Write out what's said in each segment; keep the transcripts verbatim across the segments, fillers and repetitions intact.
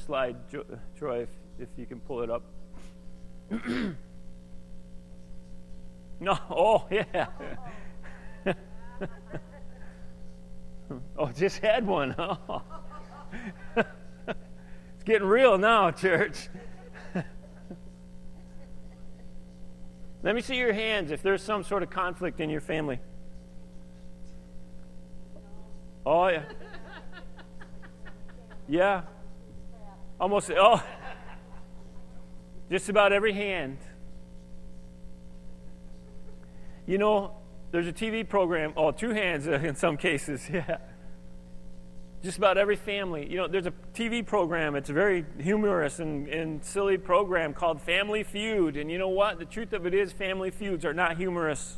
slide, jo- Troy, if, if you can pull it up. No, oh, yeah. Oh, just had one. Oh. It's getting real now, church. Let me see your hands if there's some sort of conflict in your family. Oh, yeah. Yeah. Almost, oh. Just about every hand. You know, there's a T V program, oh, two hands in some cases, yeah. Just about every family. You know, there's a T V program, it's a very humorous and, and silly program called Family Feud. And you know what? The truth of it is, Family Feuds are not humorous.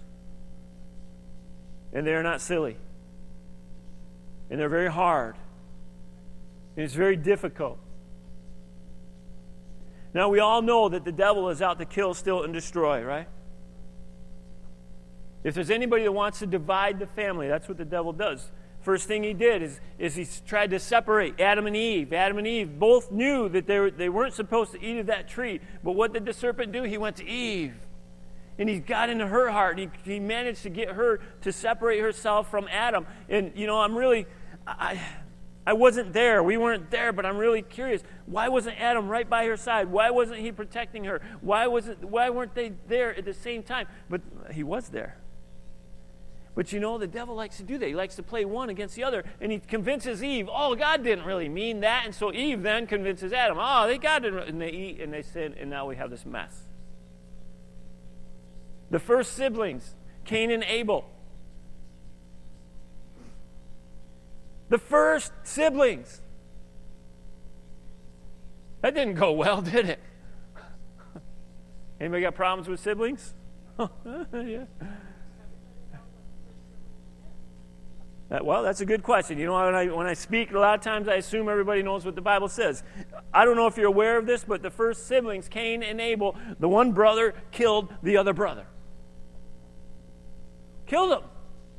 And they're not silly. And they're very hard. And it's very difficult. Now, we all know that the devil is out to kill, steal, and destroy, right? If there's anybody that wants to divide the family, that's what the devil does. First thing he did is, is he tried to separate Adam and Eve. Adam and Eve both knew that they, were, they weren't supposed to eat of that tree. But what did the serpent do? He went to Eve. And he got into her heart. He, he managed to get her to separate herself from Adam. And, you know, I'm really... I, I wasn't there. We weren't there, but I'm really curious. Why wasn't Adam right by her side? Why wasn't he protecting her? Why wasn't? Why weren't they there at the same time? But he was there. But you know, the devil likes to do that. He likes to play one against the other, and he convinces Eve, oh, God didn't really mean that. And so Eve then convinces Adam, oh, they God didn't, and they eat and they sin, and now we have this mess. The first siblings, Cain and Abel. The first siblings. That didn't go well, did it? Anybody got problems with siblings? Yeah. That, well, that's a good question. You know, when I, when I speak, a lot of times I assume everybody knows what the Bible says. I don't know if you're aware of this, but the first siblings, Cain and Abel, the one brother killed the other brother. Killed him.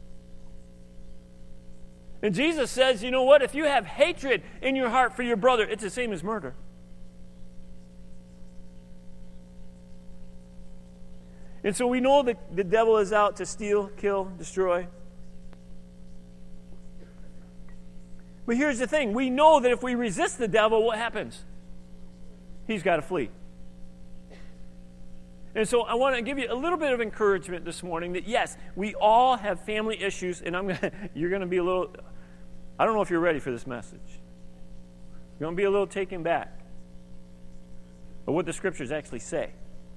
And Jesus says, you know what? If you have hatred in your heart for your brother, it's the same as murder. And so we know that the devil is out to steal, kill, destroy. But here's the thing. We know that if we resist the devil, what happens? He's got to flee. And so I want to give you a little bit of encouragement this morning that, yes, we all have family issues, and I'm gonna, you're going to be a little, I don't know if you're ready for this message. You're going to be a little taken back of what the Scriptures actually say.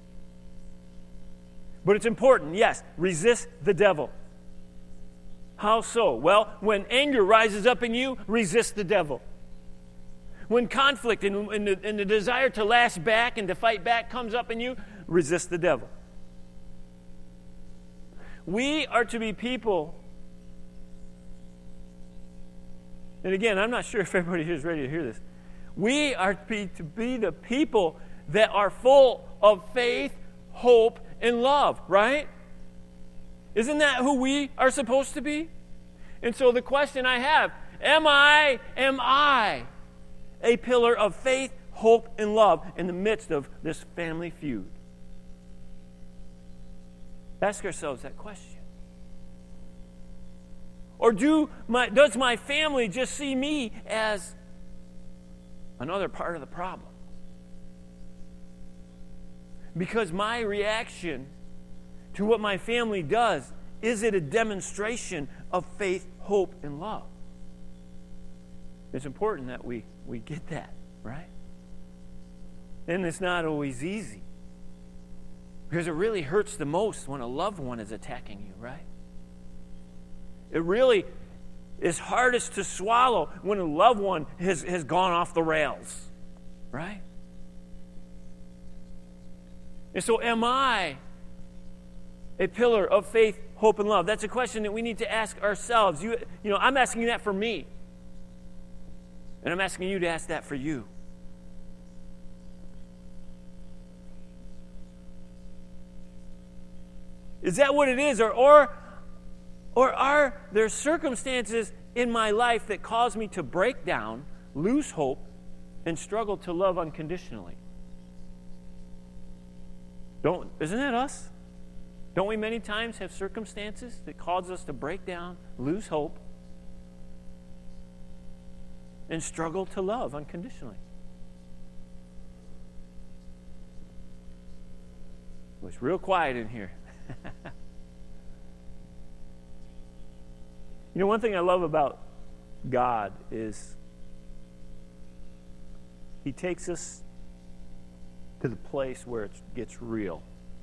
But it's important, yes, resist the devil. How so? Well, when anger rises up in you, resist the devil. When conflict and, and, the, and the desire to lash back and to fight back comes up in you, resist the devil. We are to be people, and again, I'm not sure if everybody here is ready to hear this. We are to be, to be the people that are full of faith, hope, and love, right? Isn't that who we are supposed to be? And so the question I have, am I, am I a pillar of faith, hope, and love in the midst of this family feud? Ask ourselves that question. Or do my, does my family just see me as another part of the problem? Because my reaction to what my family does, is it a demonstration of faith, hope, and love? It's important that we, we get that, right? And it's not always easy. Because it really hurts the most when a loved one is attacking you, right? It really is hardest to swallow when a loved one has, has gone off the rails, right? And so am I a pillar of faith, hope, and love? That's a question that we need to ask ourselves. You, you know, I'm asking that for me. And I'm asking you to ask that for you. Is that what it is? Or, or, or are there circumstances in my life that cause me to break down, lose hope, and struggle to love unconditionally. Don't, isn't that us? Don't we many times have circumstances that cause us to break down, lose hope, and struggle to love unconditionally? It was real quiet in here. You know, one thing I love about God is He takes us to the place where it gets real.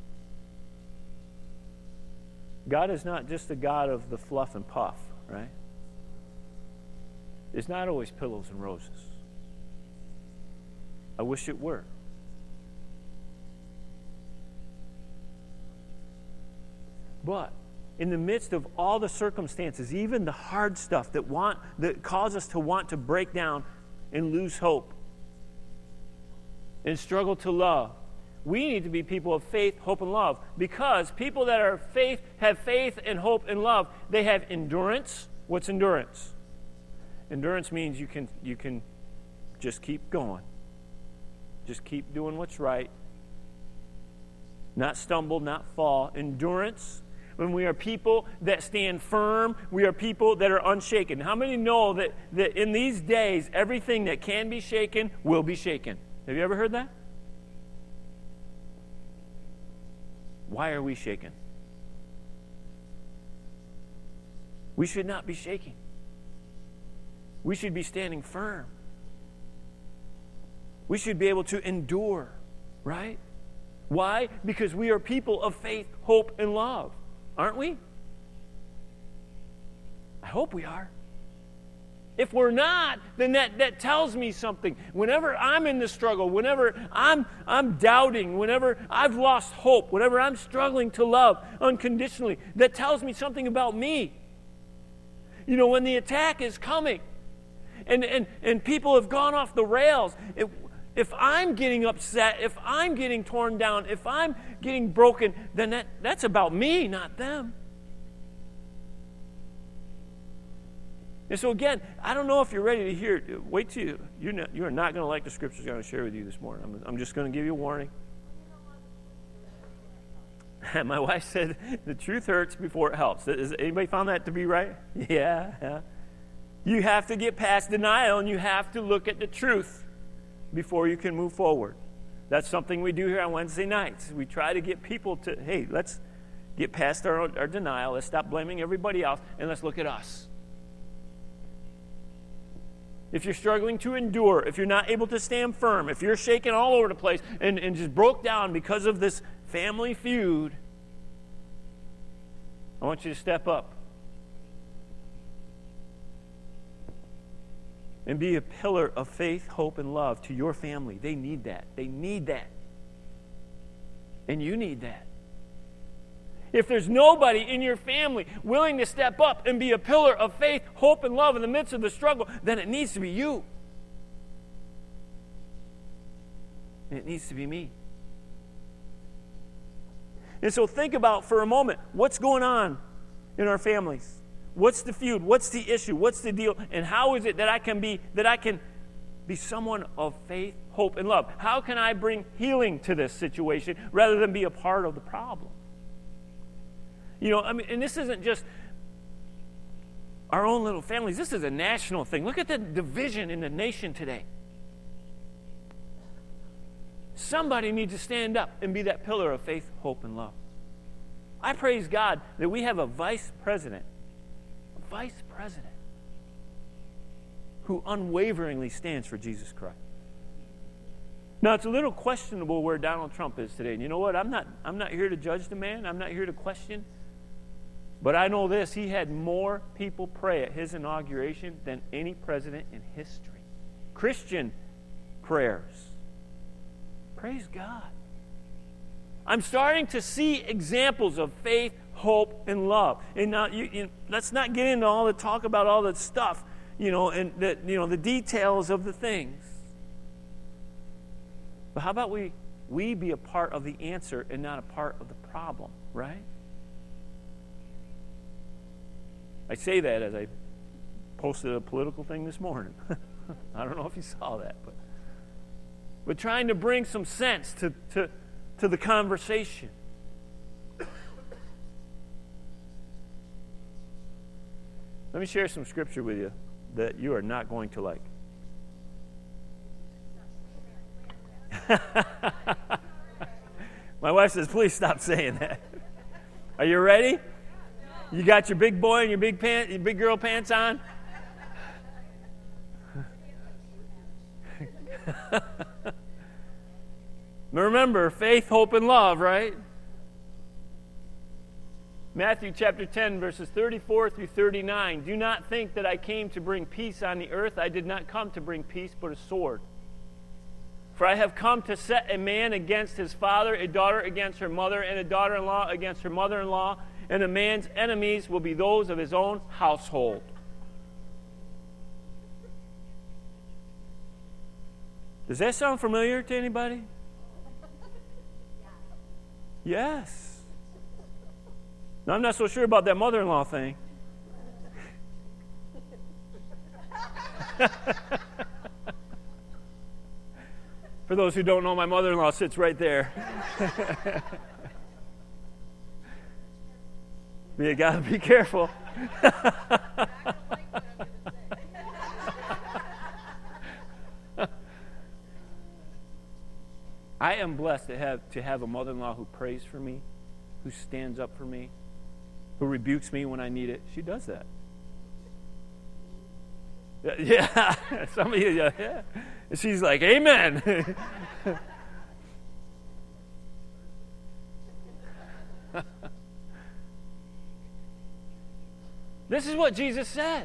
God is not just a God of the fluff and puff, right? It's not always pillows and roses. I wish it were. But in the midst of all the circumstances, even the hard stuff that want that cause us to want to break down and lose hope and struggle to love, we need to be people of faith, hope, and love. Because people that are faith have faith and hope and love. They have endurance. What's endurance? Endurance means you can you can just keep going. Just keep doing what's right. Not stumble, not fall. Endurance. When we are people that stand firm, we are people that are unshaken. How many know that, that in these days, everything that can be shaken will be shaken? Have you ever heard that? Why are we shaken? We should not be shaking. We should be standing firm. We should be able to endure, right? Why? Because we are people of faith, hope, and love. Aren't we? I hope we are. If we're not, then that, that tells me something. Whenever I'm in the struggle, whenever I'm, I'm doubting, whenever I've lost hope, whenever I'm struggling to love unconditionally, that tells me something about me. You know, when the attack is coming and, and, and people have gone off the rails, it, if I'm getting upset, if I'm getting torn down, if I'm getting broken, then that, that's about me, not them. And so again, I don't know if you're ready to hear it. Wait till you, you're not, you are not going to like the scriptures I'm going to share with you this morning. I'm, I'm just going to give you a warning. My wife said, the truth hurts before it helps. Has anybody found that to be right? Yeah, yeah. You have to get past denial and you have to look at the truth before you can move forward. That's something we do here on Wednesday nights. We try to get people to, hey, let's get past our, our denial. Let's stop blaming everybody else and let's look at us. If you're struggling to endure, if you're not able to stand firm, if you're shaking all over the place and, and just broke down because of this family feud, I want you to step up and be a pillar of faith, hope, and love to your family. They need that. They need that. And you need that. If there's nobody in your family willing to step up and be a pillar of faith, hope, and love in the midst of the struggle, then it needs to be you. And it needs to be me. And so think about for a moment, what's going on in our families? What's the feud? What's the issue? What's the deal? And how is it that I can be that I can be someone of faith, hope, and love? How can I bring healing to this situation rather than be a part of the problem? You know, I mean, and this isn't just our own little families. This is a national thing. Look at the division in the nation today. Somebody needs to stand up and be that pillar of faith, hope, and love. I praise God that we have a vice president, a vice president who unwaveringly stands for Jesus Christ. Now, it's a little questionable where Donald Trump is today. And you know what? I'm not, I'm not here to judge the man. I'm not here to question. But I know this, he had more people pray at his inauguration than any president in history. Christian prayers. Praise God. I'm starting to see examples of faith, hope, and love. And now, you, you, let's not get into all the talk about all the stuff, you know, and the, you know, the details of the things. But how about we, we be a part of the answer and not a part of the problem, right? I say that as I posted a political thing this morning. I don't know if you saw that, but but trying to bring some sense to, to, to the conversation. Let me share some scripture with you that you are not going to like. My wife says, please stop saying that. Are you ready? You got your big boy and your big pant, your big girl pants on? Remember, faith, hope, and love, right? Matthew chapter ten, verses thirty-four through thirty-nine. Do not think that I came to bring peace on the earth. I did not come to bring peace, but a sword. For I have come to set a man against his father, a daughter against her mother, and a daughter-in-law against her mother-in-law, and a man's enemies will be those of his own household. Does that sound familiar to anybody? Yes. Now, I'm not so sure about that mother-in-law thing. For those who don't know, my mother-in-law sits right there. You got to be careful. I am blessed to have to have a mother-in-law who prays for me, who stands up for me, who rebukes me when I need it. She does that. Yeah, some of you, yeah. She's like, amen. This is what Jesus said.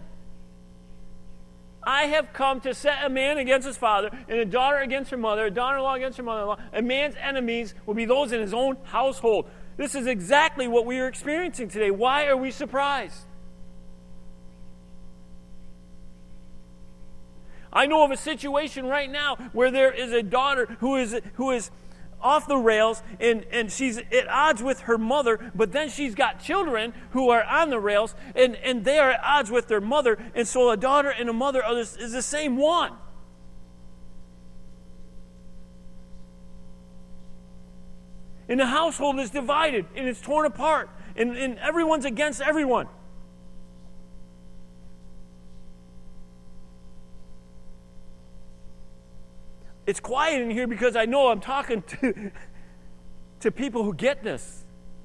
I have come to set a man against his father, and a daughter against her mother, a daughter-in-law against her mother-in-law. A man's enemies will be those in his own household. This is exactly what we are experiencing today. Why are we surprised? I know of a situation right now where there is a daughter who is who is off the rails, and, and she's at odds with her mother, but then she's got children who are on the rails, and, and they are at odds with their mother, and so a daughter and a mother are this, is the same one. And the household is divided, and it's torn apart, and, and everyone's against everyone. It's quiet in here because I know I'm talking to, to people who get this.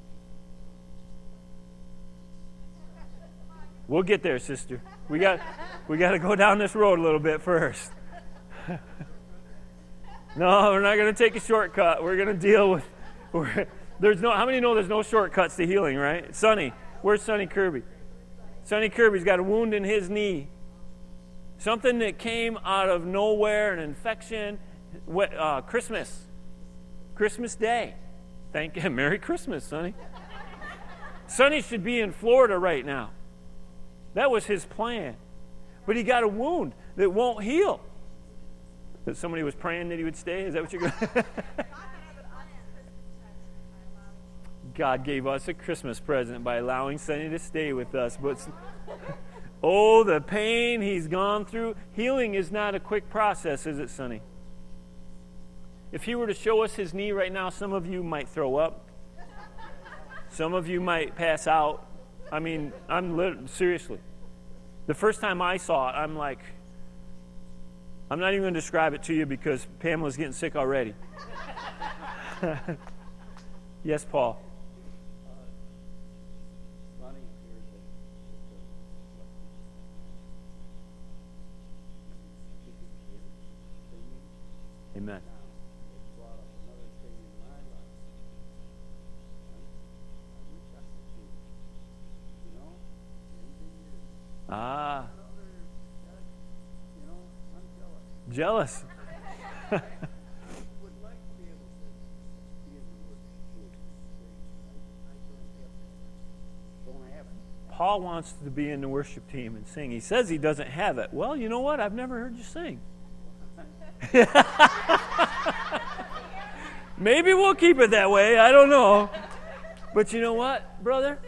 We'll get there, sister. We got we got to go down this road a little bit first. No, we're not going to take a shortcut. We're going to deal with. We're, there's no. How many know there's no shortcuts to healing, right? Sonny, where's Sonny Kirby? Sonny Kirby's got a wound in his knee. Something that came out of nowhere, an infection. Uh, Christmas. Christmas Day. Thank you. Merry Christmas, Sonny. Sonny should be in Florida right now. That was his plan. But he got a wound that won't heal. That somebody was praying that he would stay? Is that what you're going to... God gave us a Christmas present by allowing Sonny to stay with us. But oh, the pain he's gone through. Healing is not a quick process, is it, Sonny? If he were to show us his knee right now, some of you might throw up. Some of you might pass out. I mean, I'm lit- seriously. The first time I saw it, I'm like, I'm not even going to describe it to you because Pamela's getting sick already. Yes, Paul. Amen. Ah. Jealous. Paul wants to be in the worship team and sing. He says he doesn't have it. Well, you know what? I've never heard you sing. Maybe we'll keep it that way. I don't know. But you know what, brother?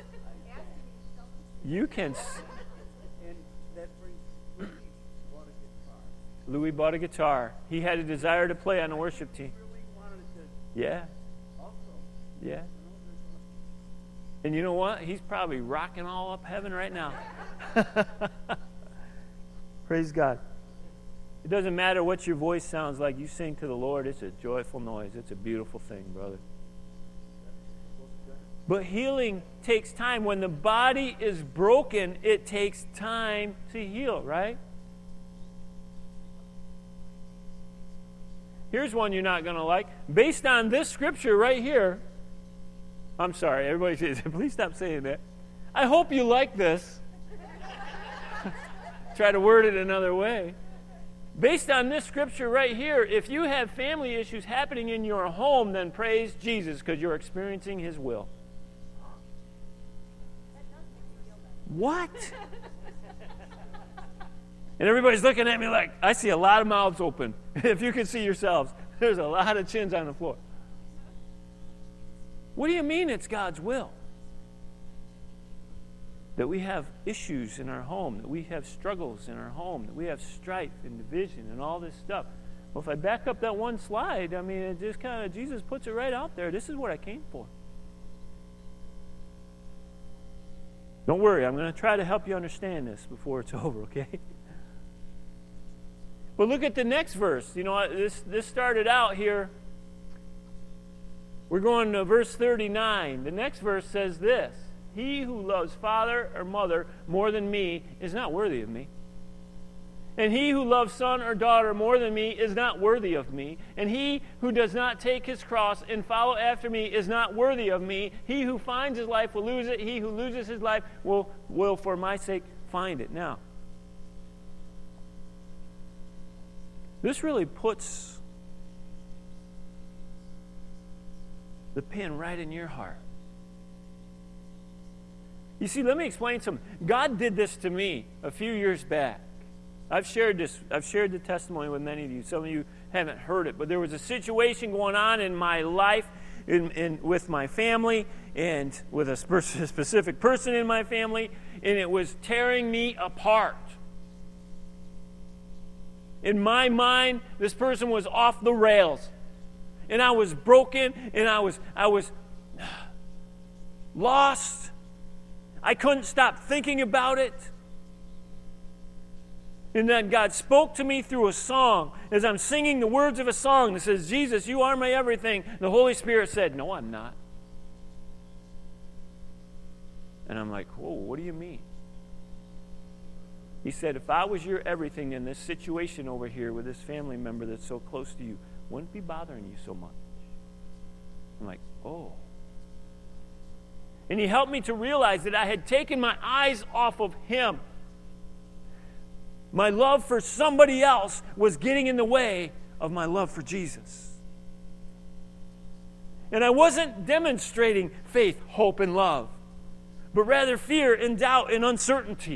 You can... Louis bought a guitar. He had a desire to play on the worship team. Yeah. Yeah. And you know what? He's probably rocking all up heaven right now. Praise God. It doesn't matter what your voice sounds like. You sing to the Lord. It's a joyful noise. It's a beautiful thing, brother. But healing takes time. When the body is broken, it takes time to heal, right? Here's one you're not going to like. Based on this scripture right here, I'm sorry, everybody says, please stop saying that. I hope you like this. Try to word it another way. Based on this scripture right here, if you have family issues happening in your home, then praise Jesus because you're experiencing His will. What? And everybody's looking at me like, I see a lot of mouths open. If you can see yourselves, there's a lot of chins on the floor. What do you mean it's God's will? That we have issues in our home, that we have struggles in our home, that we have strife and division and all this stuff. Well, if I back up that one slide, I mean, it just kind of, Jesus puts it right out there. This is what I came for. Don't worry, I'm going to try to help you understand this before it's over, okay? But look at the next verse. You know, this, this started out here. We're going to verse thirty-nine. The next verse says this. He who loves father or mother more than me is not worthy of me. And he who loves son or daughter more than me is not worthy of me. And he who does not take his cross and follow after me is not worthy of me. He who finds his life will lose it. He who loses his life will, will for my sake, find it. Now, this really puts the pin right in your heart. You see, let me explain something. God did this to me a few years back. I've shared this. I've shared the testimony with many of you. Some of you haven't heard it, but there was a situation going on in my life, in, in with my family, and with a specific person in my family, and it was tearing me apart. In my mind, this person was off the rails, and I was broken, and I was I was lost. I couldn't stop thinking about it. And then God spoke to me through a song. As I'm singing the words of a song that says, Jesus, you are my everything. The Holy Spirit said, no, I'm not. And I'm like, whoa, what do you mean? He said, if I was your everything, then this situation over here with this family member that's so close to you wouldn't be bothering you so much. I'm like, oh. And he helped me to realize that I had taken my eyes off of him. My love for somebody else was getting in the way of my love for Jesus. And I wasn't demonstrating faith, hope, and love, but rather fear and doubt and uncertainty.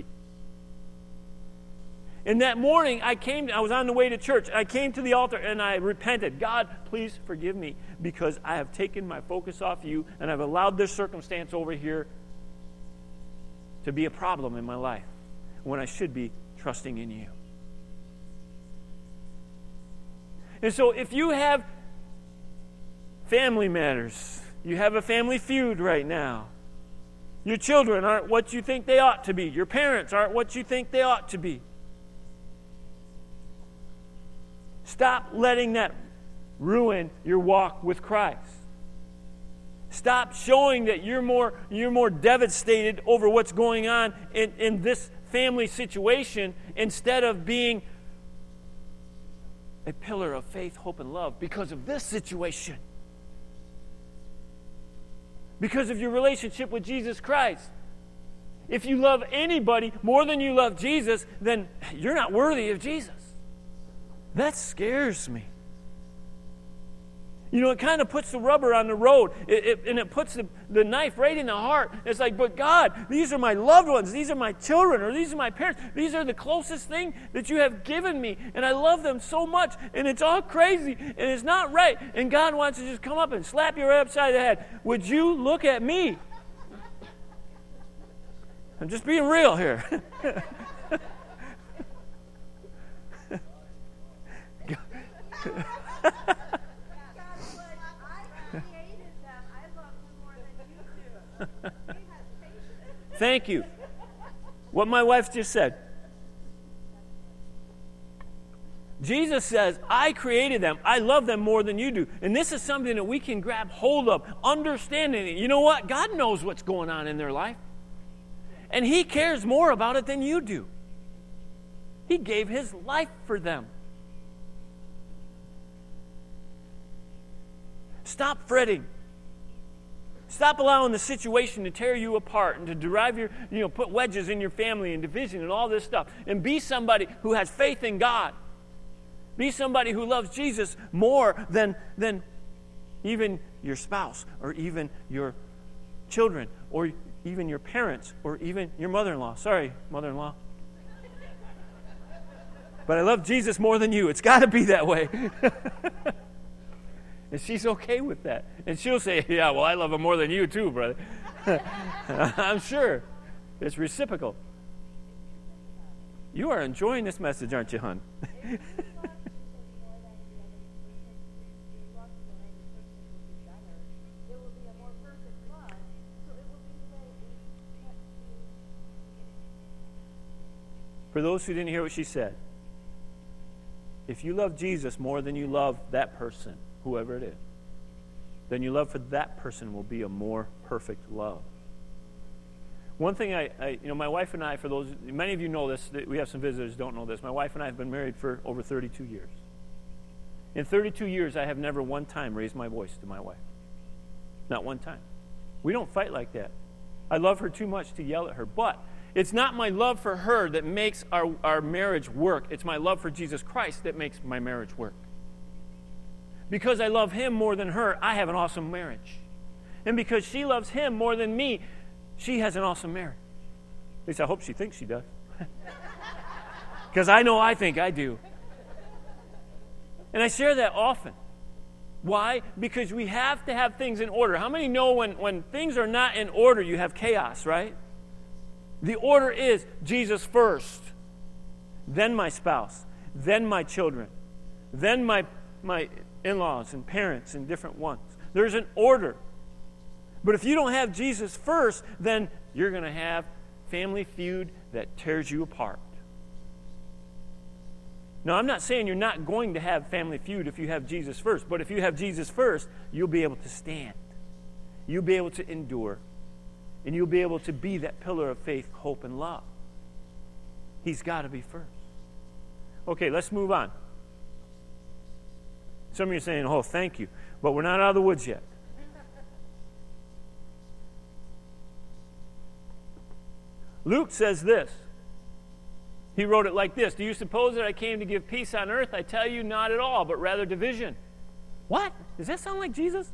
And that morning, I came. I was on the way to church. I came to the altar and I repented. God, please forgive me because I have taken my focus off you and I've allowed this circumstance over here to be a problem in my life when I should be trusting in you. And so if you have family matters, you have a family feud right now, your children aren't what you think they ought to be, your parents aren't what you think they ought to be, stop letting that ruin your walk with Christ. Stop showing that you're more, you're more devastated over what's going on in, in this family situation instead of being a pillar of faith, hope, and love because of this situation. Because of your relationship with Jesus Christ. If you love anybody more than you love Jesus, then you're not worthy of Jesus. That scares me. You know, it kind of puts the rubber on the road, it, it, and it puts the, the knife right in the heart. It's like, but God, these are my loved ones, these are my children, or these are my parents. These are the closest thing that you have given me, and I love them so much, and it's all crazy, and it's not right, and God wants to just come up and slap you right upside the head. Would you look at me? I'm just being real here. Thank you. What my wife just said. Jesus says, I created them. I love them more than you do. And this is something that we can grab hold of, understanding it. You know what? God knows what's going on in their life. And He cares more about it than you do. He gave His life for them. Stop fretting. Stop allowing the situation to tear you apart and to drive your, you know, put wedges in your family and division and all this stuff. And be somebody who has faith in God. Be somebody who loves Jesus more than, than even your spouse or even your children or even your parents or even your mother-in-law. Sorry, mother-in-law. But I love Jesus more than you. It's got to be that way. And she's okay with that. And she'll say, yeah, well, I love him more than you too, brother. I'm sure. It's reciprocal. You are enjoying this message, aren't you, hon? For those who didn't hear what she said, if you love Jesus more than you love that person, whoever it is, then your love for that person will be a more perfect love. One thing I, I, you know, my wife and I, for those, many of you know this, we have some visitors who don't know this. My wife and I have been married for over thirty-two years. In thirty-two years, I have never one time raised my voice to my wife. Not one time. We don't fight like that. I love her too much to yell at her, but it's not my love for her that makes our, our marriage work. It's my love for Jesus Christ that makes my marriage work. Because I love Him more than her, I have an awesome marriage. And because she loves Him more than me, she has an awesome marriage. At least I hope she thinks she does. Because I know I think I do. And I share that often. Why? Because we have to have things in order. How many know when, when things are not in order, you have chaos, right? The order is Jesus first, then my spouse, then my children, then my my in-laws and parents and different ones. There's an order. But if you don't have Jesus first, then you're going to have family feud that tears you apart. Now, I'm not saying you're not going to have family feud if you have Jesus first, but if you have Jesus first, you'll be able to stand. You'll be able to endure. And you'll be able to be that pillar of faith, hope, and love. He's got to be first. Okay, let's move on. Some of you are saying, oh, thank you. But we're not out of the woods yet. Luke says this. He wrote it like this. Do you suppose that I came to give peace on earth? I tell you, not at all, but rather division. What? Does that sound like Jesus?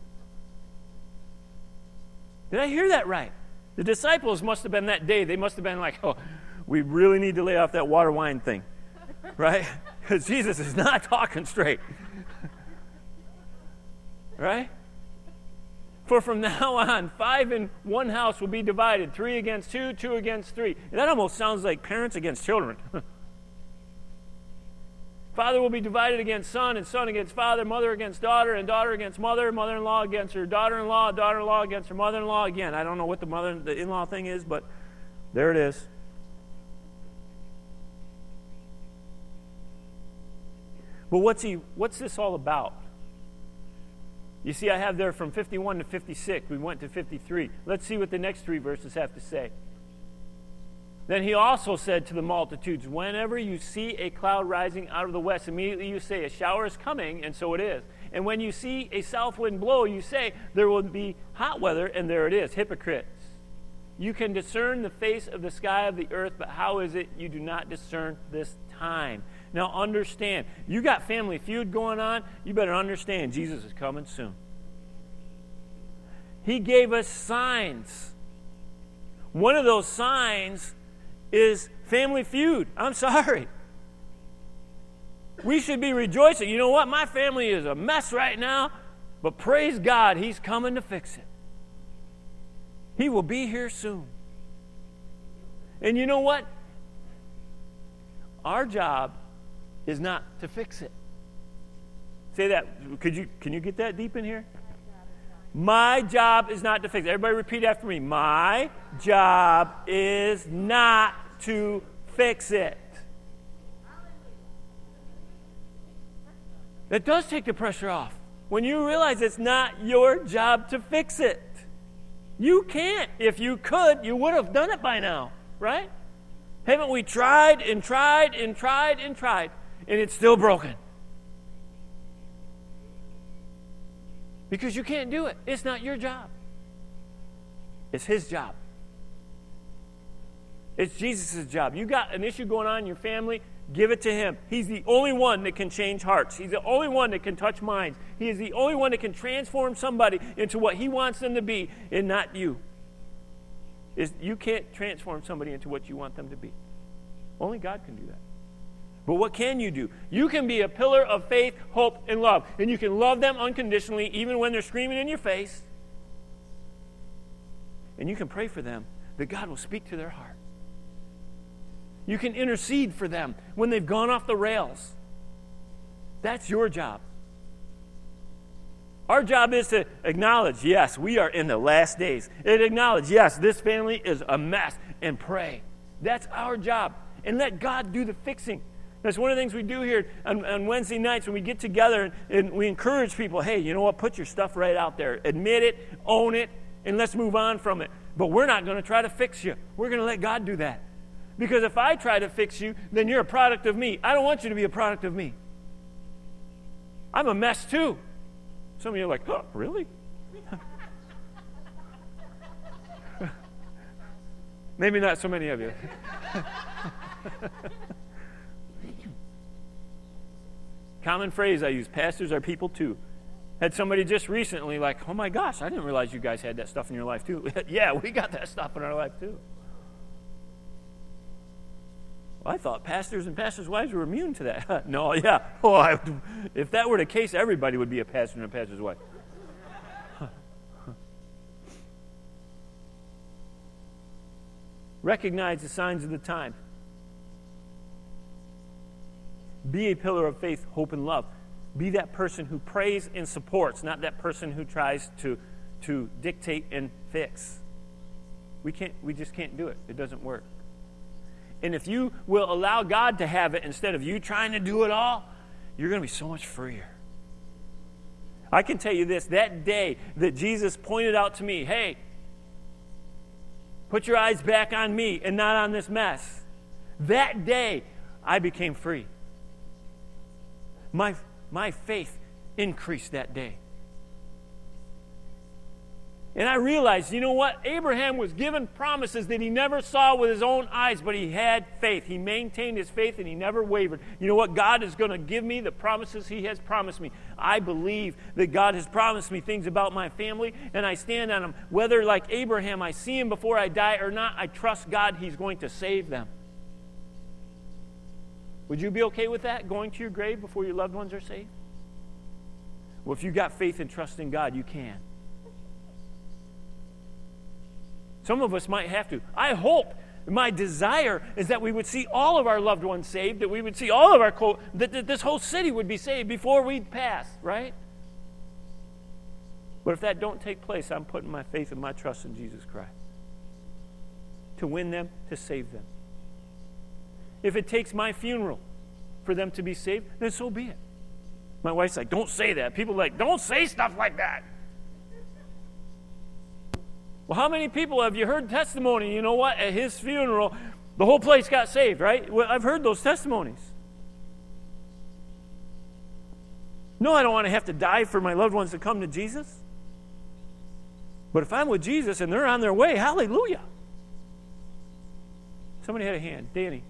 Did I hear that right? The disciples must have been that day, they must have been like, oh, we really need to lay off that water wine thing. Right? Because Jesus is not talking straight. Right? For from now on, five in one house will be divided, three against two, two against three. That almost sounds like parents against children. Father will be divided against son, and son against father, mother against daughter, and daughter against mother, mother-in-law against her daughter-in-law, daughter-in-law against her mother-in-law. Again, I don't know what the mother, the in-law thing is, but there it is. But what's he? What's this all about? You see, I have there from fifty-one to fifty-six. We went to fifty-three. Let's see what the next three verses have to say. Then he also said to the multitudes, whenever you see a cloud rising out of the west, immediately you say, a shower is coming, and so it is. And when you see a south wind blow, you say, there will be hot weather, and there it is. Hypocrites. You can discern the face of the sky of the earth, but how is it you do not discern this time? Now understand, you got family feud going on, you better understand Jesus is coming soon. He gave us signs. One of those signs is family feud. I'm sorry. We should be rejoicing. You know what? My family is a mess right now, but praise God, He's coming to fix it. He will be here soon. And you know what? Our job is not to fix it. Say that. Could you? Can you get that deep in here? My job is not to fix it. Everybody repeat after me. My job is not to fix it. That does take the pressure off. When you realize it's not your job to fix it. You can't. If you could, you would have done it by now, right? Haven't we tried and tried and tried and tried, and it's still broken? Because you can't do it. It's not your job. It's His job. It's Jesus' job. You got an issue going on in your family, give it to Him. He's the only one that can change hearts. He's the only one that can touch minds. He is the only one that can transform somebody into what He wants them to be, and not you. Is you can't transform somebody into what you want them to be. Only God can do that. But what can you do? You can be a pillar of faith, hope, and love. And you can love them unconditionally even when they're screaming in your face. And you can pray for them that God will speak to their heart. You can intercede for them when they've gone off the rails. That's your job. Our job is to acknowledge, yes, we are in the last days. And acknowledge, yes, this family is a mess. And pray. That's our job. And let God do the fixing. That's one of the things we do here on, on Wednesday nights when we get together and, and we encourage people, hey, you know what, put your stuff right out there. Admit it, own it, and let's move on from it. But we're not going to try to fix you. We're going to let God do that. Because if I try to fix you, then you're a product of me. I don't want you to be a product of me. I'm a mess too. Some of you are like, oh, really? Maybe not so many of you. Common phrase I use, pastors are people too. Had somebody just recently like, oh my gosh, I didn't realize you guys had that stuff in your life too. Yeah, we got that stuff in our life too. Well, I thought pastors and pastors' wives were immune to that. No, yeah. Oh, I, if that were the case, everybody would be a pastor and a pastor's wife. Recognize the signs of the time. Be a pillar of faith, hope, and love. Be that person who prays and supports, not that person who tries to, to dictate and fix. We can't. We just can't do it. It doesn't work. And if you will allow God to have it instead of you trying to do it all, you're going to be so much freer. I can tell you this, that day that Jesus pointed out to me, hey, put your eyes back on me and not on this mess. That day, I became free. My, my faith increased that day. And I realized, you know what? Abraham was given promises that he never saw with his own eyes, but he had faith. He maintained his faith and he never wavered. You know what? God is going to give me the promises He has promised me. I believe that God has promised me things about my family, and I stand on them. Whether, like Abraham, I see him before I die or not, I trust God He's going to save them. Would you be okay with that, going to your grave before your loved ones are saved? Well, if you got faith and trust in God, you can. Some of us might have to. I hope, my desire is that we would see all of our loved ones saved, that we would see all of our, co- that, that this whole city would be saved before we pass, right? But if that don't take place, I'm putting my faith and my trust in Jesus Christ. To win them, to save them. If it takes my funeral for them to be saved, then so be it. My wife's like, don't say that. People are like, don't say stuff like that. Well, how many people have you heard testimony? You know what? At his funeral, the whole place got saved, right? Well, I've heard those testimonies. No, I don't want to have to die for my loved ones to come to Jesus. But if I'm with Jesus and they're on their way, hallelujah. Somebody had a hand. Danny.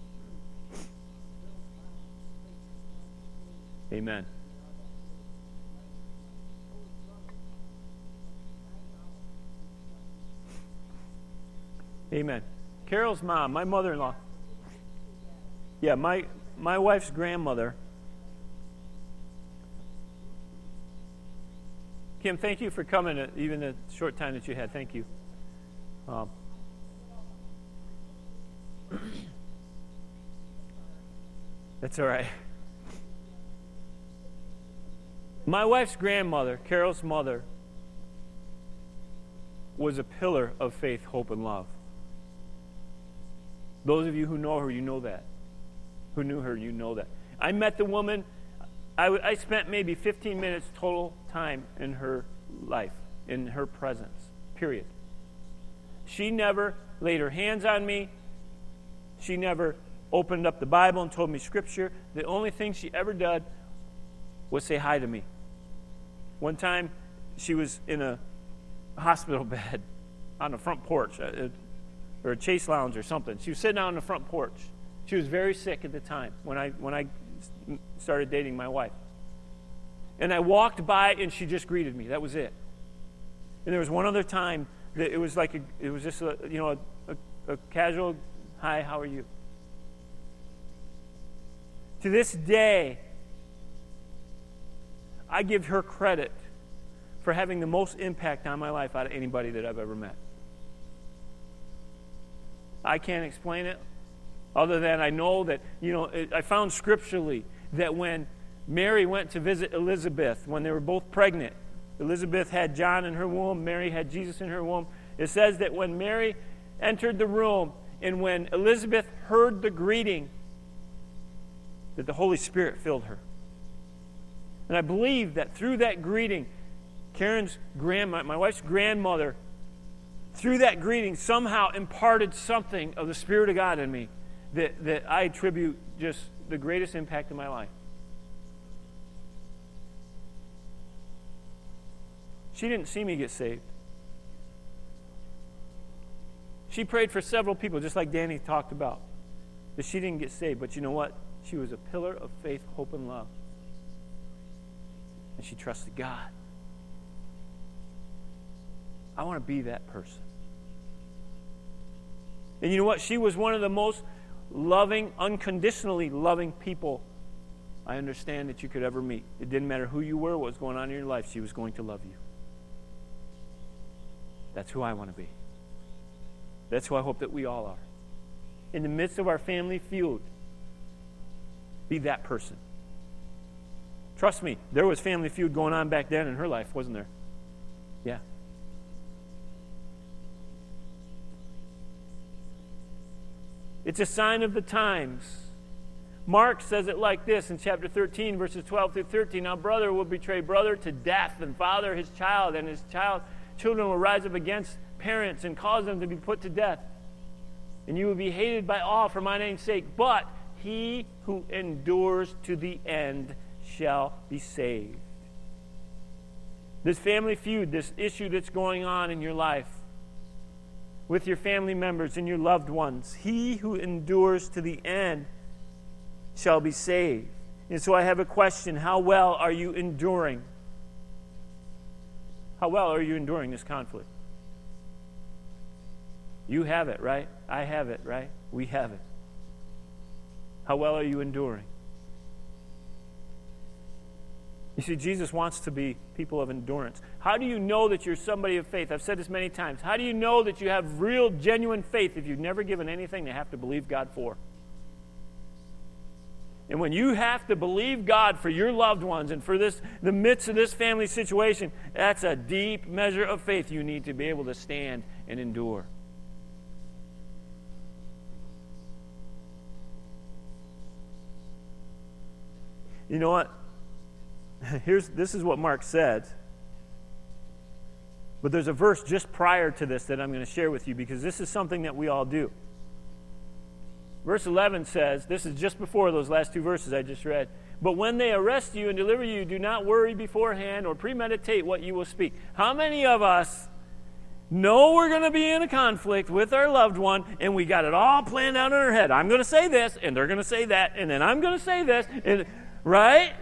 Amen. Amen. Carol's mom, my mother-in-law. Yeah, my my wife's grandmother. Kim, thank you for coming, uh, even the short time that you had. Thank you. Um, that's all right. My wife's grandmother, Carol's mother, was a pillar of faith, hope, and love. Those of you who know her, you know that. Who knew her, you know that. I met the woman, I, w- I spent maybe fifteen minutes total time in her life, in her presence, period. She never laid her hands on me. She never opened up the Bible and told me Scripture. The only thing she ever did was say hi to me. One time, she was in a hospital bed on the front porch, uh, or a Chase Lounge or something. She was sitting out on the front porch. She was very sick at the time when I when I started dating my wife. And I walked by and she just greeted me. That was it. And there was one other time that it was like a, it was just a you know a, a, a casual hi, how are you? To this day, I give her credit for having the most impact on my life out of anybody that I've ever met. I can't explain it other than I know that, you know, it, I found scripturally that when Mary went to visit Elizabeth, when they were both pregnant, Elizabeth had John in her womb, Mary had Jesus in her womb. It says that when Mary entered the room and when Elizabeth heard the greeting, that the Holy Spirit filled her. And I believe that through that greeting, Karen's grandma, my wife's grandmother, through that greeting somehow imparted something of the Spirit of God in me that, that I attribute just the greatest impact in my life. She didn't see me get saved. She prayed for several people, just like Danny talked about, that she didn't get saved. But you know what? She was a pillar of faith, hope, and love. And she trusted God. I want to be that person. And you know what? She was one of the most loving, unconditionally loving people I understand that you could ever meet. It didn't matter who you were, what was going on in your life, she was going to love you. That's who I want to be. That's who I hope that we all are. In the midst of our family feud, be that person. Trust me, there was family feud going on back then in her life, wasn't there? Yeah. It's a sign of the times. Mark says it like this in chapter thirteen, verses twelve through thirteen. Now brother will betray brother to death, and father his child, and his child children will rise up against parents and cause them to be put to death. And you will be hated by all for my name's sake, but he who endures to the end shall be saved. This family feud, this issue that's going on in your life with your family members and your loved ones, he who endures to the end shall be saved. And so I have a question. How well are you enduring? How well are you enduring this conflict? You have it, right? I have it, right? We have it. How well are you enduring? You see, Jesus wants to be people of endurance. How do you know that you're somebody of faith? I've said this many times. How do you know that you have real, genuine faith if you've never given anything to have to believe God for? And when you have to believe God for your loved ones and for this, the midst of this family situation, that's a deep measure of faith you need to be able to stand and endure. You know what? Here's this is what Mark said. But there's a verse just prior to this that I'm going to share with you because this is something that we all do. Verse eleven says, this is just before those last two verses I just read, but when they arrest you and deliver you, do not worry beforehand or premeditate what you will speak. How many of us know we're going to be in a conflict with our loved one and we got it all planned out in our head? I'm going to say this and they're going to say that and then I'm going to say this, and right?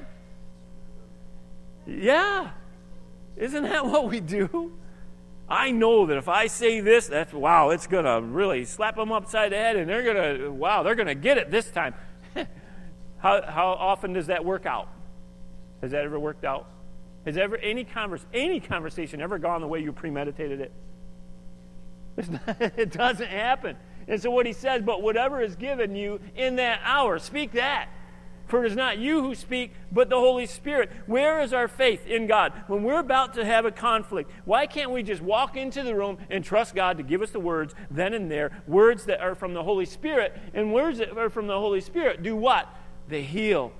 Yeah. Isn't that what we do? I know that if I say this, that's, wow, it's going to really slap them upside the head and they're going to, wow, they're going to get it this time. how, how often does that work out? Has that ever worked out? Has ever any converse, any conversation ever gone the way you premeditated it? It's not, it doesn't happen. And so what he says, but whatever is given you in that hour, speak that. For it is not you who speak, but the Holy Spirit. Where is our faith in God? When we're about to have a conflict, why can't we just walk into the room and trust God to give us the words then and there, words that are from the Holy Spirit, and words that are from the Holy Spirit do what? They heal.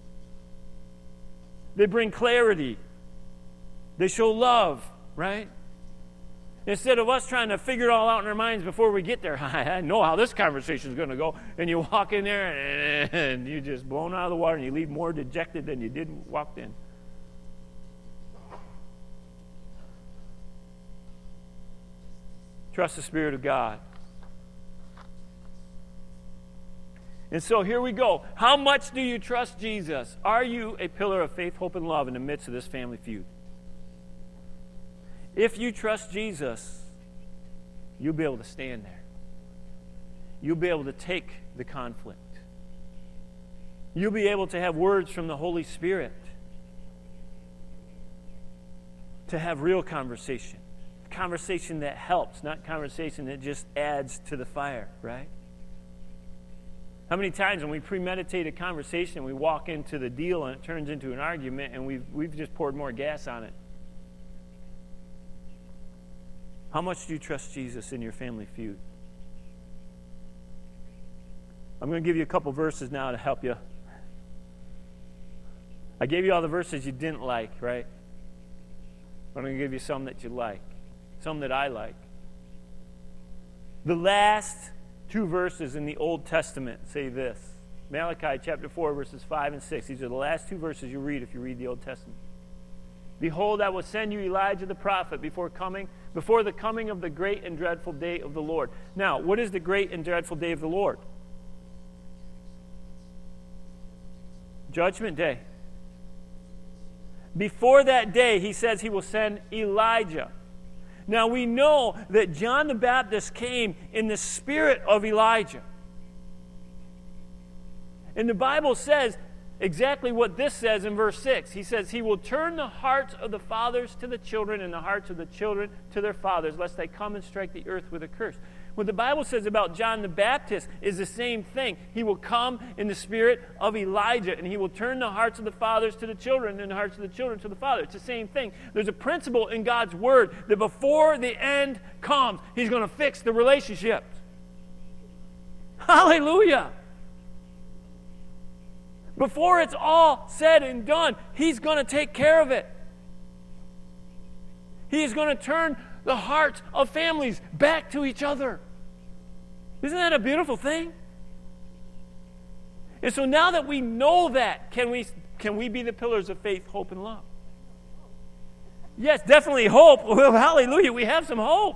They bring clarity. They show love, right? Instead of us trying to figure it all out in our minds before we get there, I know how this conversation is going to go, and you walk in there and you're just blown out of the water and you leave more dejected than you did walked in. Trust the Spirit of God. And so here we go. How much do you trust Jesus? Are you a pillar of faith, hope, and love in the midst of this family feud? If you trust Jesus, you'll be able to stand there. You'll be able to take the conflict. You'll be able to have words from the Holy Spirit. To have real conversation. Conversation that helps, not conversation that just adds to the fire, right? How many times when we premeditate a conversation, we walk into the deal and it turns into an argument and we've, we've just poured more gas on it? How much do you trust Jesus in your family feud? I'm going to give you a couple verses now to help you. I gave you all the verses you didn't like, right? I'm going to give you some that you like, some that I like. The last two verses in the Old Testament say this. Malachi chapter four, verses five and six. These are the last two verses you read if you read the Old Testament. Behold, I will send you Elijah the prophet before coming, before the coming of the great and dreadful day of the Lord. Now, what is the great and dreadful day of the Lord? Judgment Day. Before that day, he says he will send Elijah. Now, we know that John the Baptist came in the spirit of Elijah. And the Bible says exactly what this says in verse six. He says, he will turn the hearts of the fathers to the children and the hearts of the children to their fathers, lest they come and strike the earth with a curse. What the Bible says about John the Baptist is the same thing. He will come in the spirit of Elijah, and he will turn the hearts of the fathers to the children and the hearts of the children to the fathers. It's the same thing. There's a principle in God's word that before the end comes, he's going to fix the relationships. Hallelujah! Before it's all said and done, he's going to take care of it. He is going to turn the hearts of families back to each other. Isn't that a beautiful thing? And so now that we know that, can we, can we be the pillars of faith, hope, and love? Yes, definitely hope. Well, hallelujah, we have some hope.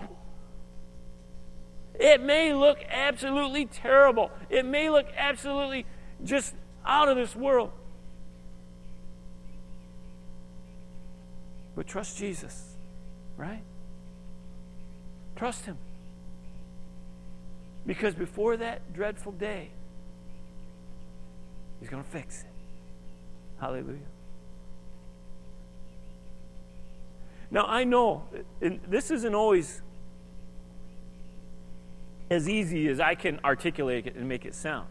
It may look absolutely terrible. It may look absolutely just out of this world. But trust Jesus, right? Trust him. Because before that dreadful day, he's going to fix it. Hallelujah. Now, I know, and this isn't always as easy as I can articulate it and make it sound.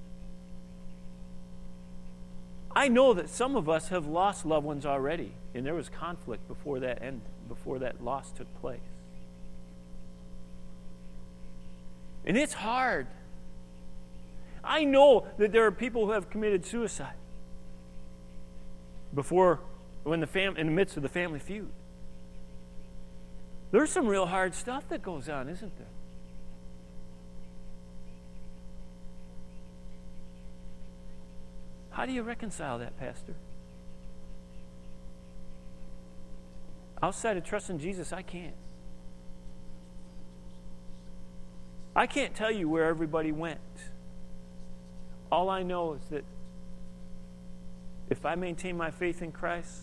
I know that some of us have lost loved ones already, and there was conflict before that end, before that loss took place. And it's hard. I know that there are people who have committed suicide before, when the fam- in the midst of the family feud. There's some real hard stuff that goes on, isn't there? How do you reconcile that, Pastor? Outside of trusting Jesus, I can't. I can't tell you where everybody went. All I know is that if I maintain my faith in Christ,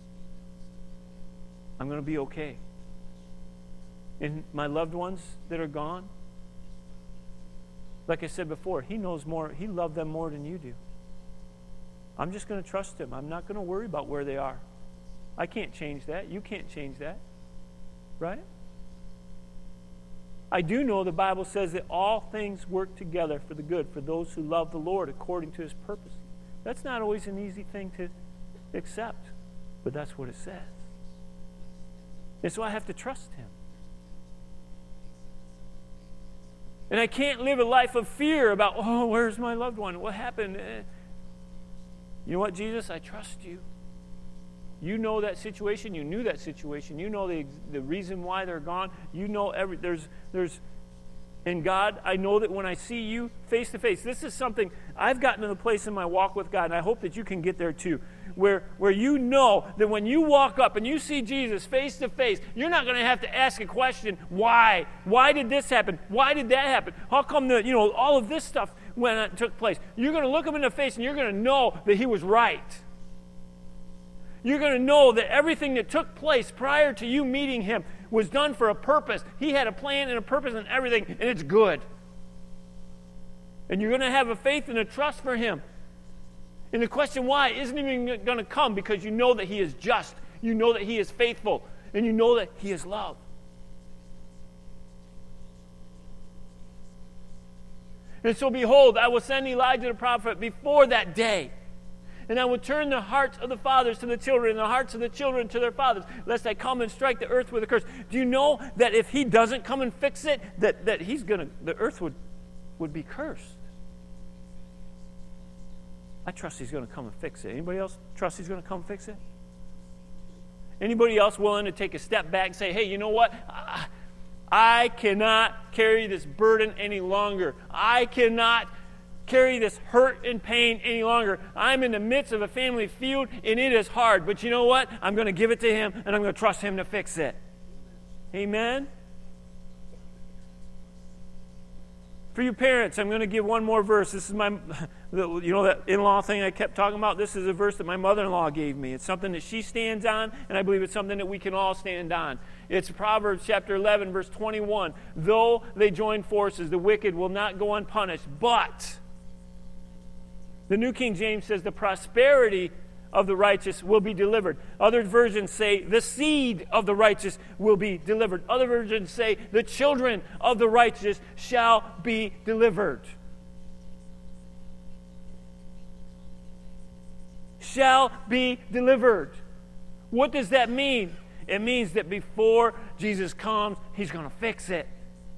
I'm going to be okay. And my loved ones that are gone, like I said before, He knows more. He loved them more than you do. I'm just going to trust Him. I'm not going to worry about where they are. I can't change that. You can't change that. Right? I do know the Bible says that all things work together for the good for those who love the Lord according to His purpose. That's not always an easy thing to accept, but that's what it says. And so I have to trust him. And I can't live a life of fear about, oh, where's my loved one? What happened? Eh. You know what, Jesus? I trust you. You know that situation. You knew that situation. You know the the reason why they're gone. You know every there's there's and God, I know that when I see you face to face, this is something I've gotten to the place in my walk with God, and I hope that you can get there too, where, where you know that when you walk up and you see Jesus face to face, you're not going to have to ask a question, why? Why did this happen? Why did that happen? How come the, you know, all of this stuff when it took place? You're going to look him in the face and you're going to know that he was right. You're going to know that everything that took place prior to you meeting him was done for a purpose. He had a plan and a purpose and everything, and it's good. And you're going to have a faith and a trust for him. And the question why isn't even going to come, because you know that he is just. You know that he is faithful. And you know that he is love. And so behold, I will send Elijah the prophet before that day. And I will turn the hearts of the fathers to the children, and the hearts of the children to their fathers, lest I come and strike the earth with a curse. Do you know that if he doesn't come and fix it, that, that he's gonna the earth would, would be cursed? I trust he's going to come and fix it. Anybody else trust he's going to come fix it? Anybody else willing to take a step back and say, hey, you know what? I, I cannot carry this burden any longer. I cannot carry this hurt and pain any longer. I'm in the midst of a family feud, and it is hard. But you know what? I'm going to give it to him, and I'm going to trust him to fix it. Amen? For you parents, I'm going to give one more verse. This is my, you know that in-law thing I kept talking about? This is a verse that my mother-in-law gave me. It's something that she stands on, and I believe it's something that we can all stand on. It's Proverbs chapter eleven, verse twenty-one. Though they join forces, the wicked will not go unpunished, but the New King James says the prosperity of the righteous will be delivered. Other versions say the seed of the righteous will be delivered. Other versions say the children of the righteous shall be delivered. Shall be delivered. What does that mean? It means that before Jesus comes, he's going to fix it.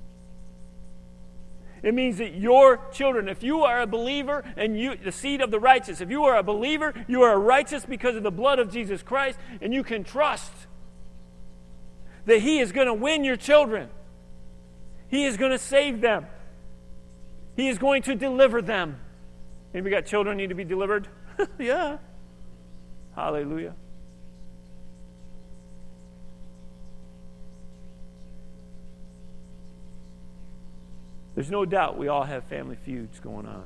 It means that your children, if you are a believer and you, the seed of the righteous, if you are a believer, you are righteous because of the blood of Jesus Christ, and you can trust that he is going to win your children. He is going to save them. He is going to deliver them. Anybody got children need to be delivered? Yeah. Hallelujah. There's no doubt we all have family feuds going on.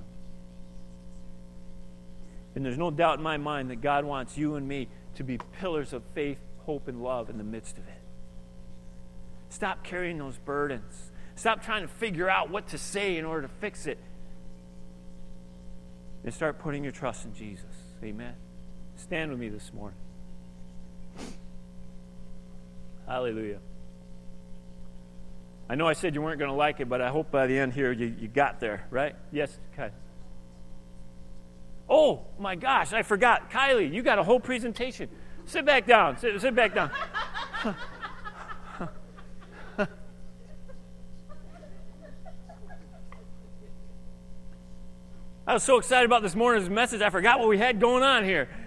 And there's no doubt in my mind that God wants you and me to be pillars of faith, hope, and love in the midst of it. Stop carrying those burdens. Stop trying to figure out what to say in order to fix it. And start putting your trust in Jesus. Amen. Stand with me this morning. Hallelujah. I know I said you weren't going to like it, but I hope by the end here you, you got there, right? Yes, Kylie. Oh, my gosh, I forgot. Kylie, you got a whole presentation. Sit back down. Sit, sit back down. I was so excited about this morning's message, I forgot what we had going on here.